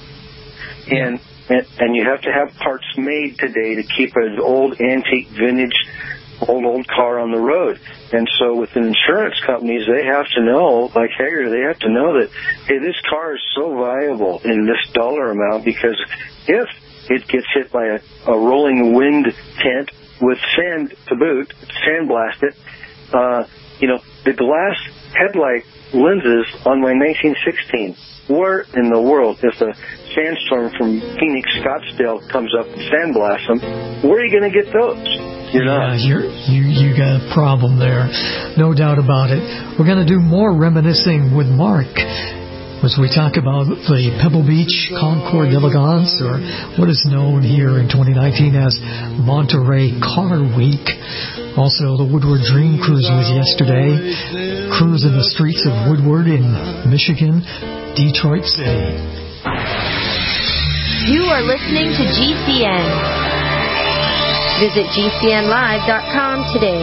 D: And And, and you have to have parts made today to keep an old antique vintage old old car on the road. And so with insurance companies, they have to know, like Hager, they have to know that, hey, this car is so valuable in this dollar amount because if it gets hit by a, a rolling wind tent with sand to boot, sandblasted, uh, you know, the glass headlight lenses on my nineteen sixteen. Where in the world, if a sandstorm from Phoenix, Scottsdale comes up and sandblasts them, where are you going to get those? You're
C: yeah,
D: not.
C: You're, you you got a problem there, no doubt about it. We're going to do more reminiscing with Mark as we talk about the Pebble Beach Concours d'Elegance, or what is known here in twenty nineteen as Monterey Car Week. Also, the Woodward Dream Cruise was yesterday. Cruise in the streets of Woodward in Michigan, Detroit City.
E: You are listening to G C N. Visit G C N live dot com today.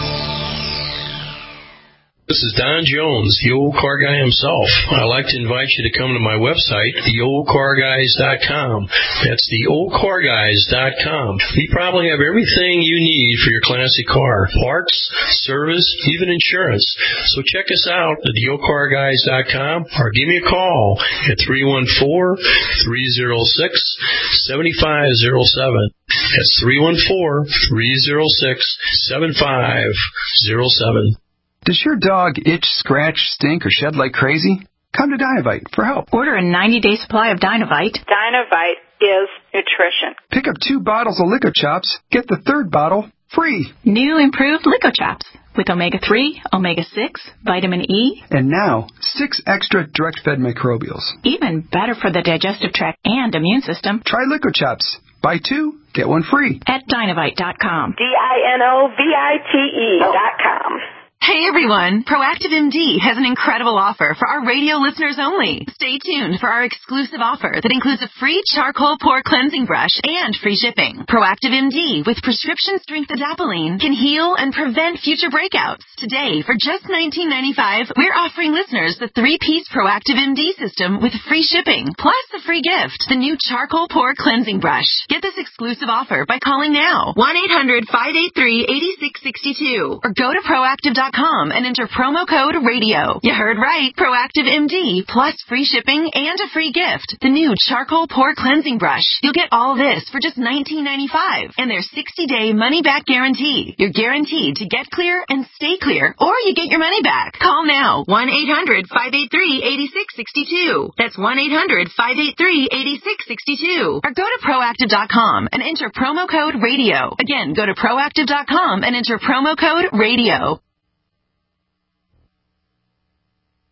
U: This is Don Jones, the old car guy himself. I'd like to invite you to come to my website, the old car guys dot com. That's the old car guys dot com. We probably have everything you need for your classic car. Parts, service, even insurance. So check us out at the old car guys dot com or give me a call at three one four, three oh six, seven five oh seven. That's three one four, three oh six, seven five oh seven.
V: Does your dog itch, scratch, stink, or shed like crazy? Come to Dynovite for help.
G: Order a ninety-day supply of Dynovite.
W: Dynovite is nutrition.
V: Pick up two bottles of Lico Chops. Get the third bottle free.
G: New improved Lico Chops with omega three, omega six, vitamin E.
V: And now, six extra direct-fed microbials.
G: Even better for the digestive tract and immune system.
V: Try Lico Chops. Buy two, get one free.
G: At Dynovite dot com.
W: D I N O V I T E dot com.
X: Hey everyone, Proactive M D has an incredible offer for our radio listeners only. Stay tuned for our exclusive offer that includes a free charcoal pore cleansing brush and free shipping. Proactive M D with prescription strength adapalene can heal and prevent future breakouts. Today, for just nineteen ninety-five dollars, we're offering listeners the three-piece Proactive M D system with free shipping, plus a free gift, the new charcoal pore cleansing brush. Get this exclusive offer by calling now, one eight hundred, five eight three, eight six six two, or go to proactive dot com and enter promo code radio. You heard right. Proactive M D plus free shipping and a free gift. The new charcoal pore cleansing brush. You'll get all this for just nineteen ninety-five dollars and their sixty-day money-back guarantee. You're guaranteed to get clear and stay clear, or you get your money back. Call now. one eight hundred, five eight three, eight six six two. That's one eight hundred, five eight three, eight six six two. Or go to proactive dot com and enter promo code radio. Again, go to proactive dot com and enter promo code radio.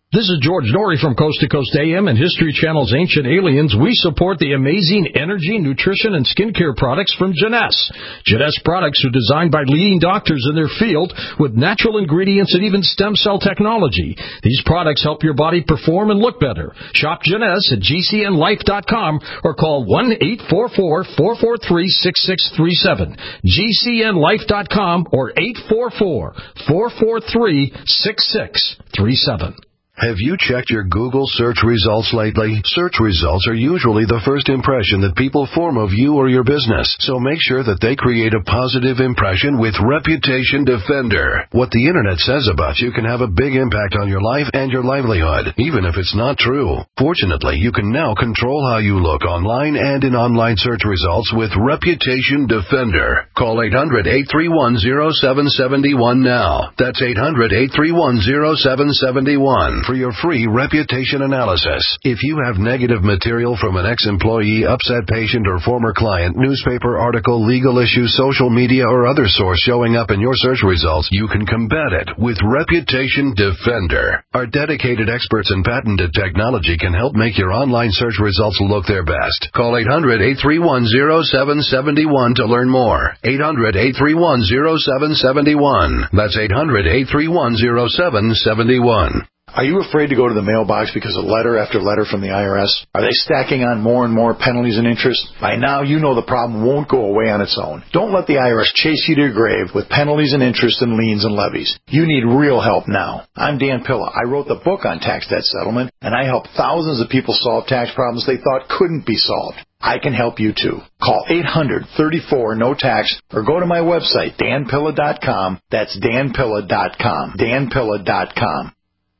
F: This is George Norrie from Coast to Coast A M and History Channel's Ancient Aliens. We support the amazing energy, nutrition, and skincare products from Jeunesse. Jeunesse products are designed by leading doctors in their field with natural ingredients and even stem cell technology. These products help your body perform and look better. Shop Jeunesse at G C N life dot com or call one eight four four, four four three, six six three seven. G C N life dot com or eight four four, four four three, six six three seven.
H: Have you checked your Google search results lately? Search results are usually the first impression that people form of you or your business, so make sure that they create a positive impression with Reputation Defender. What the Internet says about you can have a big impact on your life and your livelihood, even if it's not true. Fortunately, you can now control how you look online and in online search results with Reputation Defender. Call eight hundred, eight three one, zero seven seven one now. That's eight hundred, eight three one, zero seven seven one. For your free reputation analysis. If you have negative material from an ex-employee, upset patient, or former client, newspaper article, legal issue, social media, or other source showing up in your search results, you can combat it with Reputation Defender. Our dedicated experts in patented technology can help make your online search results look their best. Call eight hundred, eight three one, zero seven seven one to learn more. eight hundred, eight three one, zero seven seven one. That's eight hundred, eight three one, zero seven seven one.
I: Are you afraid to go to the mailbox because of letter after letter from the I R S? Are they stacking on more and more penalties and interest? By now, you know the problem won't go away on its own. Don't let the I R S chase you to your grave with penalties and interest and liens and levies. You need real help now. I'm Dan Pilla. I wrote the book on tax debt settlement, and I help thousands of people solve tax problems they thought couldn't be solved. I can help you too. Call eight hundred, thirty-four, no tax or go to my website, dan pilla dot com. That's dan pilla dot com. dan pilla dot com.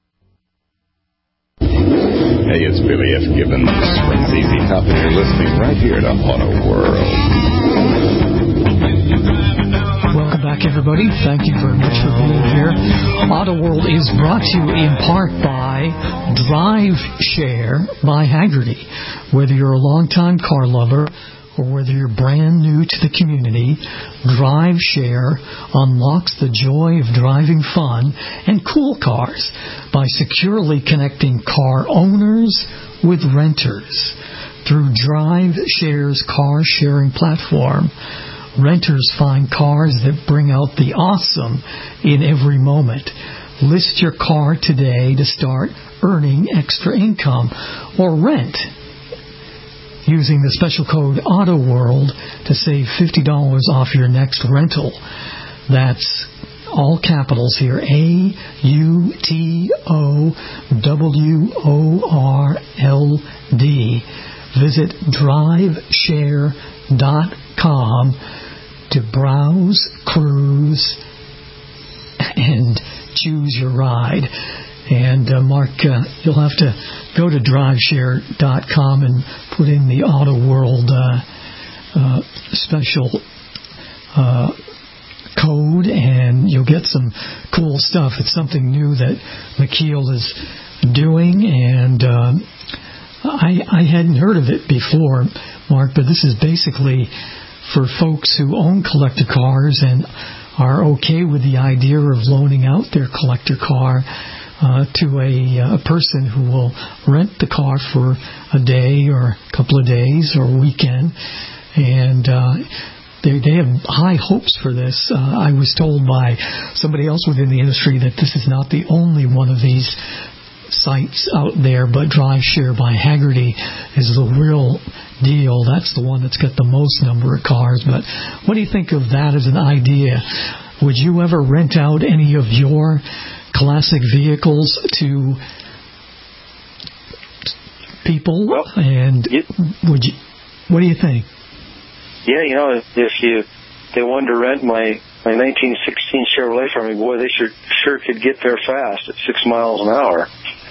J: Hey, it's Billy F. Gibbons from Z Z Top, and you're listening right here to Auto World.
C: Welcome back, everybody. Thank you very much for being here. Auto World is brought to you in part by Drive Share by Hagerty. Whether you're a longtime car lover or whether you're brand new to the community, Drive Share unlocks the joy of driving fun and cool cars by securely connecting car owners with renters. Through Drive Share's car sharing platform, renters find cars that bring out the awesome in every moment. List your car today to start earning extra income or rent using the special code AUTOWORLD to save fifty dollars off your next rental. That's all capitals here, A U T O W O R L D. Visit drive share dot com to browse, cruise, and choose your ride. And, uh, Mark, uh, you'll have to go to drive share dot com and put in the Auto World uh, uh, special uh, code, and you'll get some cool stuff. It's something new that McKeel is doing, and uh, I, I hadn't heard of it before, Mark, but this is basically for folks who own collector cars and are okay with the idea of loaning out their collector car Uh, to a, a person who will rent the car for a day or a couple of days or a weekend. And uh, they, they have high hopes for this. Uh, I was told by somebody else within the industry that this is not the only one of these sites out there, but Drive Share by Hagerty is the real deal. That's the one that's got the most number of cars. But what do you think of that as an idea? Would you ever rent out any of your classic vehicles to people? Well, and
D: you,
C: would you? What do you think?
D: Yeah, you know, if, if you they wanted to rent my my nineteen sixteen Chevrolet from me, boy, they sure sure could get there fast at six miles an hour.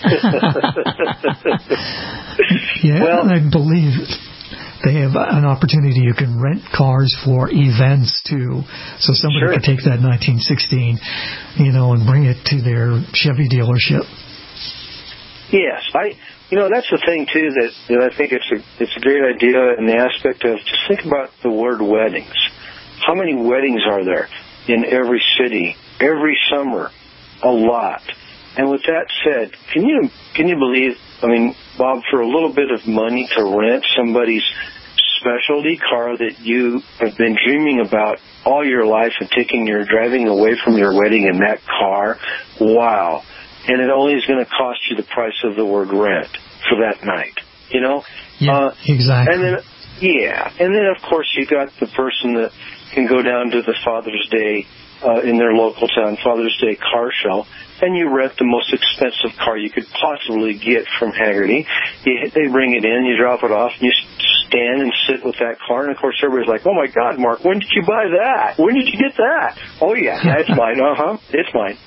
C: Yeah, well, I believe they have an opportunity. You can rent cars for events too, so somebody
D: sure.
C: could take that nineteen sixteen, you know, and bring it to their Chevy dealership.
D: Yes, I. You know, that's the thing too that, that I think it's a it's a great idea in the aspect of just think about the word weddings. How many weddings are there in every city every summer? A lot. and with that said, can you can you believe? I mean, Bob, for a little bit of money to rent somebody's specialty car that you have been dreaming about all your life and taking your driving away from your wedding in that car, wow! And it only is going to cost you the price of the word rent for that night, you know?
C: Yeah, uh, exactly.
D: And then, yeah, and then of course you got the person that can go down to the Father's Day uh, in their local town, Father's Day car show, and you rent the most expensive car you could possibly get from Haggerty. You, they bring it in, you drop it off, and you stand and sit with that car. And, of course, everybody's like, oh, my God, Mark, when did you buy that? When did you get that? Oh, yeah, yeah it's mine. Uh-huh, it's mine.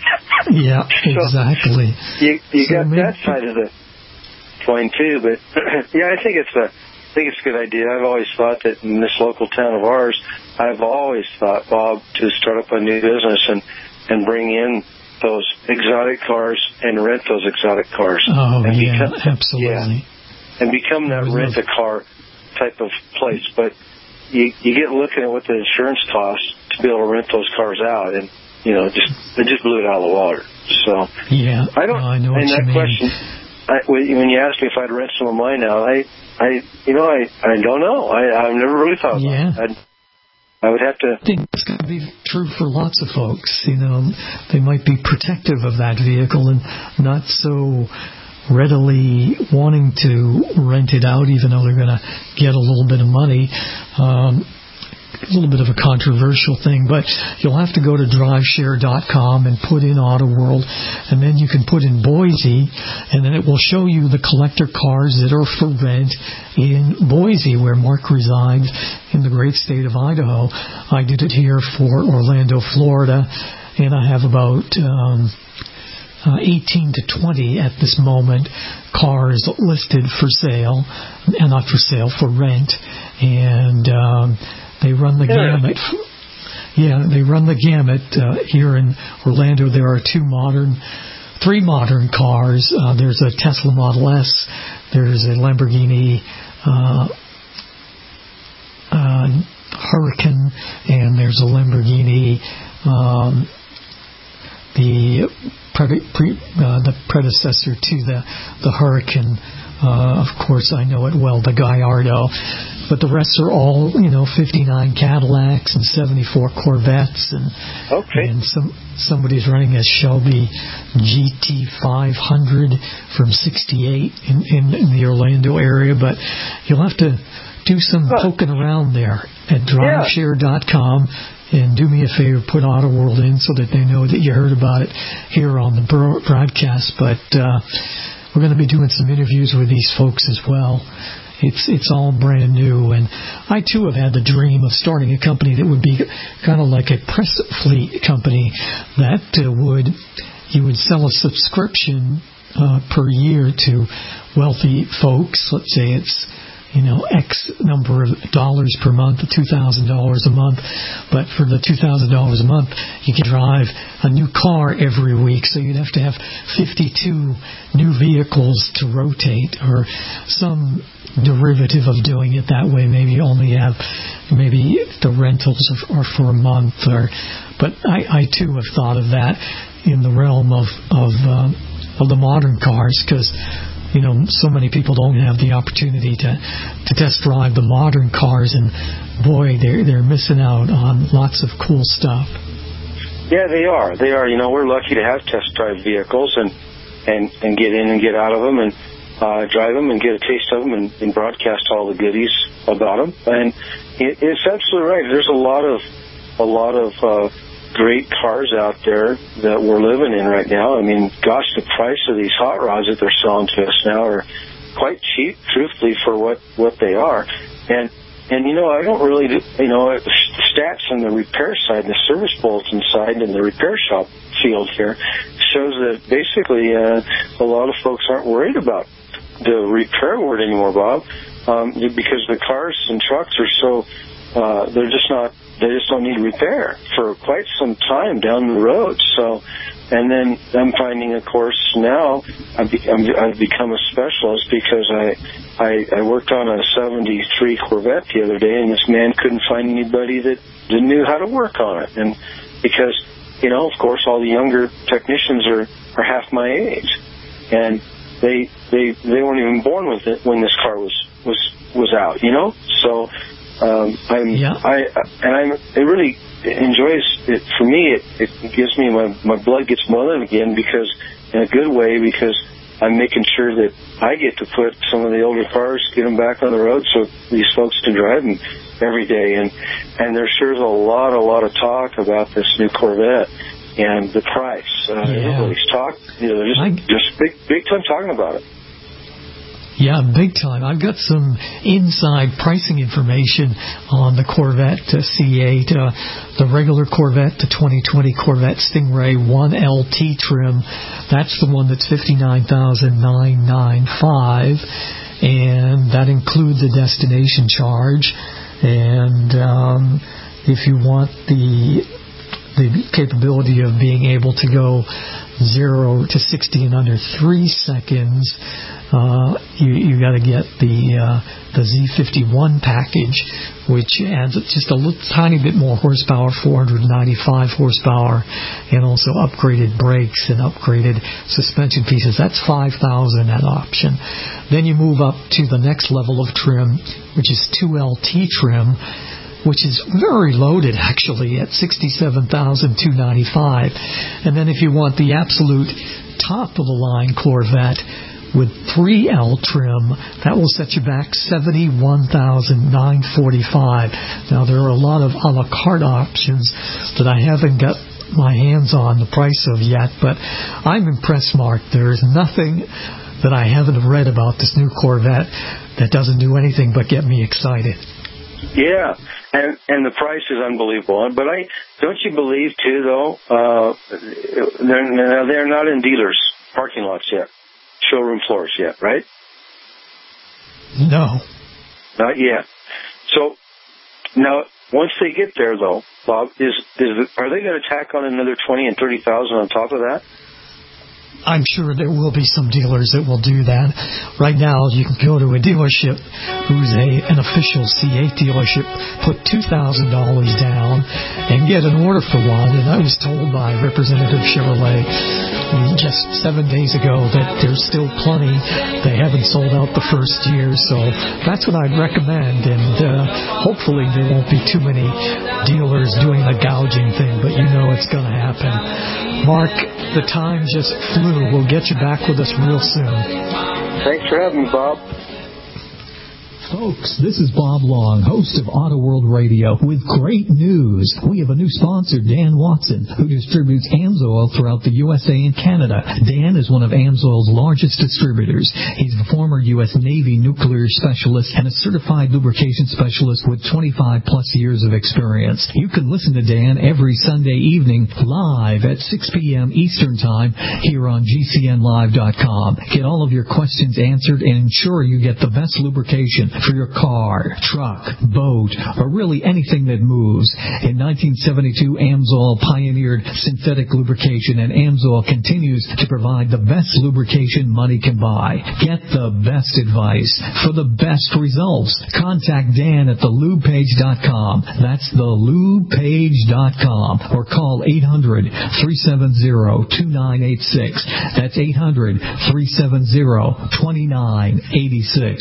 C: Yeah, exactly.
D: So you you so got maybe... that side of the coin, too. But, yeah, I think it's a... I think it's a good idea. I've always thought that in this local town of ours, I've always thought, Bob, to start up a new business and, and bring in those exotic cars and rent those exotic cars.
C: Oh,
D: and
C: yeah,
D: become,
C: absolutely.
D: Yeah, and become that rent-a-car type of place. But you you get looking at what the insurance costs to be able to rent those cars out, and, you know, just it just blew it out of the water. So
C: yeah,
D: I don't.
C: No, I know
D: and
C: what
D: that
C: you
D: question, I, when you asked me if I'd rent some of mine out, I, I, you know, I, I don't know. I, I've never really thought
C: yeah.
D: about it. I'd, I would have to...
C: I think it's going to be true for lots of folks. You know, they might be protective of that vehicle and not so readily wanting to rent it out, even though they're going to get a little bit of money. Um, a little bit of a controversial thing, but you'll have to go to drive share dot com and put in Auto World, and then you can put in Boise, and then it will show you the collector cars that are for rent in Boise, where Mark resides in the great state of Idaho. I did it here for Orlando, Florida, and I have about um, uh, eighteen to twenty at this moment cars listed for sale, and not for sale, for rent, and um, they run the gamut. Yeah, they run the gamut. Uh, here in Orlando, there are two modern, three modern cars. Uh, there's a Tesla Model S. There's a Lamborghini uh, uh, Huracan, and there's a Lamborghini, um, the pre- pre- uh, the predecessor to the the Huracan. Uh, of course, I know it well, the Gallardo. But the rest are all, you know, fifty-nine Cadillacs and seventy-four Corvettes, and
D: okay.
C: and some somebody's running a Shelby G T five hundred from sixty-eight in, in, in the Orlando area. But you'll have to do some huh. poking around there at drive share dot com. And do me a favor, put Auto World in so that they know that you heard about it here on the broadcast. But uh, we're going to be doing some interviews with these folks as well. It's it's all brand new, and I too have had the dream of starting a company that would be kind of like a press fleet company that uh, would you would sell a subscription uh, per year to wealthy folks. Let's say it's you know X number of dollars per month, two thousand dollars a month, but for the two thousand dollars a month, you can drive a new car every week. So you'd have to have fifty-two new vehicles to rotate, or some derivative of doing it that way. Maybe you only have maybe the rentals are, are for a month, or but I, I too have thought of that in the realm of of, uh, of the modern cars, because you know so many people don't have the opportunity to to test drive the modern cars, and boy, they're they're missing out on lots of cool stuff.
D: Yeah, they are. They are. You know, we're lucky to have test drive vehicles and and and get in and get out of them, and Uh, drive them and get a taste of them, and, and broadcast all the goodies about them. And it, it's absolutely right. There's a lot of a lot of uh, great cars out there that we're living in right now. I mean, gosh, the price of these hot rods that they're selling to us now are quite cheap, truthfully, for what, what they are. And and you know, I don't really, do, you know, the stats on the repair side, the service bulletin side, and the repair shop field here shows that basically uh, a lot of folks aren't worried about the repair word anymore, Bob, um, because the cars and trucks are so, uh, they're just not, they just don't need repair for quite some time down the road. So, and then I'm finding, of course, now I've, be, I'm, I've become a specialist because I, I, I worked on a seventy-three Corvette the other day, and this man couldn't find anybody that, that knew how to work on it. And because you know, of course, all the younger technicians are, are half my age, and they they they weren't even born with it when this car was was was out, you know. So um, I'm yeah. I and I'm it really enjoys it for me. It it gives me my my blood gets boiling again, because in a good way, because I'm making sure that I get to put some of the older cars, get them back on the road so these folks can drive them every day. And and there's sure a lot, a lot of talk about this new Corvette and the price. Uh, yeah. Everybody's talk, you know, just, I, just big, big time talking about it.
C: Yeah, big time. I've got some inside pricing information on the Corvette uh, C eight, uh, the regular Corvette, the twenty twenty Corvette Stingray one L T trim. That's the one that's fifty-nine thousand nine hundred ninety-five dollars, and that includes a destination charge. And um, if you want the the capability of being able to go zero to sixty in under three seconds, Uh, you you got to get the uh, the Z fifty-one package, which adds just a little tiny bit more horsepower, four hundred ninety-five horsepower, and also upgraded brakes and upgraded suspension pieces. That's five thousand at option. Then you move up to the next level of trim, which is two L T trim, which is very loaded actually at sixty-seven thousand two hundred ninety-five. And then if you want the absolute top of the line Corvette with three L trim, that will set you back seventy-one thousand nine hundred forty-five. Now, there are a lot of a la carte options that I haven't got my hands on the price of yet, but I'm impressed, Mark. There's nothing that I haven't read about this new Corvette that doesn't do anything but get me excited. Yeah, and and the price is unbelievable. But I don't you believe too, though, uh, they're they're not in dealers' parking lots yet. Showroom floors yet, right? No. Not yet. So now, once they get there, though, Bob, is is are they going to tack on another twenty and thirty thousand on top of that? I'm sure there will be some dealers that will do that. Right now, you can go to a dealership who's a an official C eight dealership, put two thousand dollars down, and get an order for one. And I was told by Representative Chevrolet just seven days ago that there's still plenty. They haven't sold out the first year, so that's what I'd recommend. And uh, hopefully there won't be too many dealers doing the gouging thing, but you know it's going to happen. Mark, the time just flew. We'll get you back with us real soon. Thanks for having me, Bob. Folks, this is Bob Long, host of Auto World Radio, with great news. We have a new sponsor, Dan Watson, who distributes AMSOIL throughout the U S A and Canada. Dan is one of AMSOIL's largest distributors. He's a former U S Navy nuclear specialist and a certified lubrication specialist with twenty-five plus years of experience. You can listen to Dan every Sunday evening live at six p.m. Eastern Time here on G C N live dot com. Get all of your questions answered and ensure you get the best lubrication for your car, truck, boat, or really anything that moves. In nineteen seventy-two, AMSOIL pioneered synthetic lubrication, and AMSOIL continues to provide the best lubrication money can buy. Get the best advice for the best results. Contact Dan at the lube page dot com. That's the lube page dot com. Or call eight hundred, three seven zero, two nine eight six. That's eight hundred, three seven zero, two nine eight six.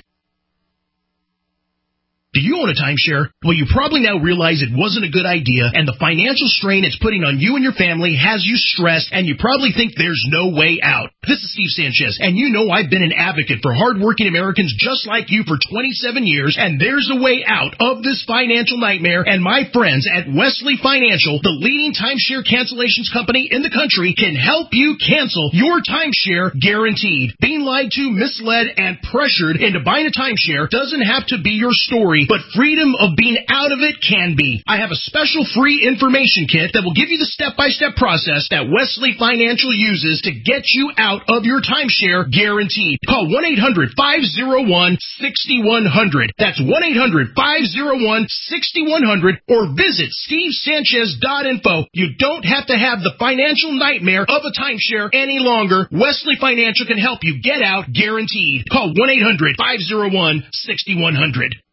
B: Do you own a timeshare? Well, you probably now realize it wasn't a good idea, and the financial strain it's putting on you and your family has you stressed, and you probably think there's no way out. This is Steve Sanchez, and you know I've been an advocate for hardworking Americans just like you for twenty-seven years, and there's a way out of this financial nightmare, and my friends at Wesley Financial, the leading timeshare cancellations company in the country, can help you cancel your timeshare guaranteed. Being lied to, misled, and pressured into buying a timeshare doesn't have to be your story, but freedom of being out of it can be. I have a special free information kit that will give you the step-by-step process that Wesley Financial uses to get you out of your timeshare guaranteed. Call one eight hundred, five oh one, six one zero zero. That's one eight hundred, five oh one, six one zero zero, or visit steve sanchez dot info. You don't have to have the financial nightmare of a timeshare any longer. Wesley Financial can help you get out guaranteed. Call one eight hundred, five oh one, six one zero zero.